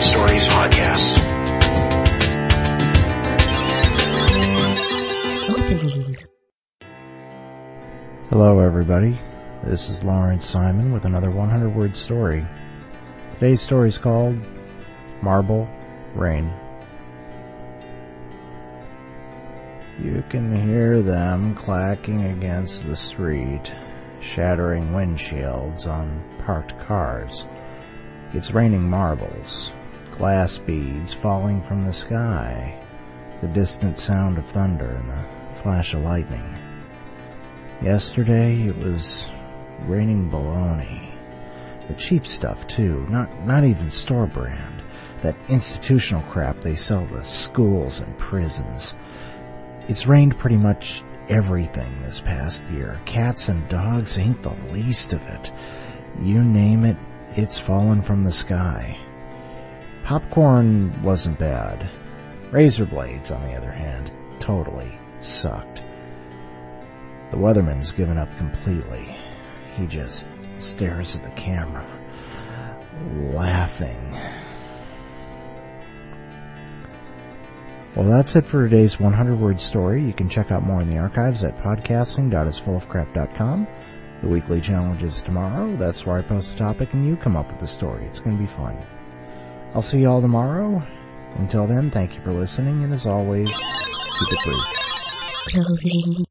Stories podcast. Hello everybody, this is Lawrence Simon with another 100-word story. Today's story is called Marble Rain. You can hear them clacking against the street, shattering windshields on parked cars. It's raining marbles, glass beads falling from the sky, the distant sound of thunder and the flash of lightning. Yesterday it was raining bologna. The cheap stuff too, not even store brand. That institutional crap they sell to schools and prisons. It's rained pretty much everything this past year. Cats and dogs ain't the least of it. You name it, it's fallen from the sky. Popcorn wasn't bad. Razor blades, on the other hand, totally sucked. The weatherman's given up completely. He just stares at the camera, laughing. Well, that's it for today's 100-word story. You can check out more in the archives at podcasting.isfullofcrap.com. The weekly challenge is tomorrow. That's where I post a topic and you come up with the story. It's going to be fun. I'll see you all tomorrow. Until then, thank you for listening, and as always, keep it brief. Closing